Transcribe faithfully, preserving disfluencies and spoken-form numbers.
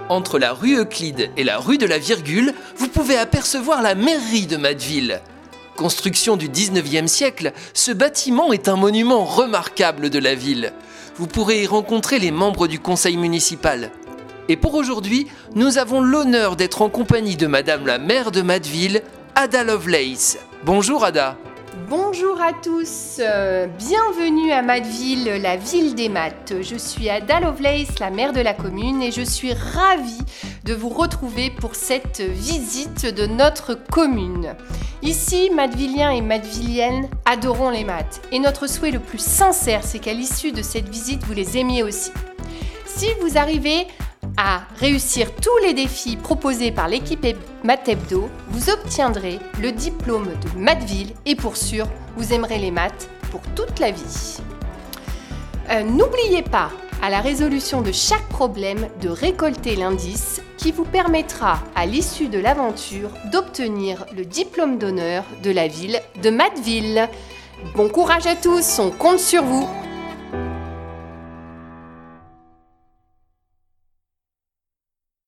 Entre la rue Euclide et la rue de la Virgule, vous pouvez apercevoir la mairie de Matteville. Construction du dix-neuvième siècle, ce bâtiment est un monument remarquable de la ville. Vous pourrez y rencontrer les membres du conseil municipal. Et pour aujourd'hui, nous avons l'honneur d'être en compagnie de Madame la maire de Matteville, Ada Lovelace. Bonjour Ada. Bonjour à tous, euh, bienvenue à Matteville, la ville des maths. Je suis Ada Lovelace, la maire de la commune, et je suis ravie de vous retrouver pour cette visite de notre commune. Ici, Mattevilliens et Mattevilliennes adorons les maths, et notre souhait le plus sincère, c'est qu'à l'issue de cette visite, vous les aimiez aussi. Si vous arrivez à réussir tous les défis proposés par l'équipe Math Hebdo, vous obtiendrez le diplôme de Matteville et pour sûr, vous aimerez les maths pour toute la vie. Euh, n'oubliez pas, à la résolution de chaque problème, de récolter l'indice qui vous permettra, à l'issue de l'aventure, d'obtenir le diplôme d'honneur de la ville de Matteville. Bon courage à tous, on compte sur vous!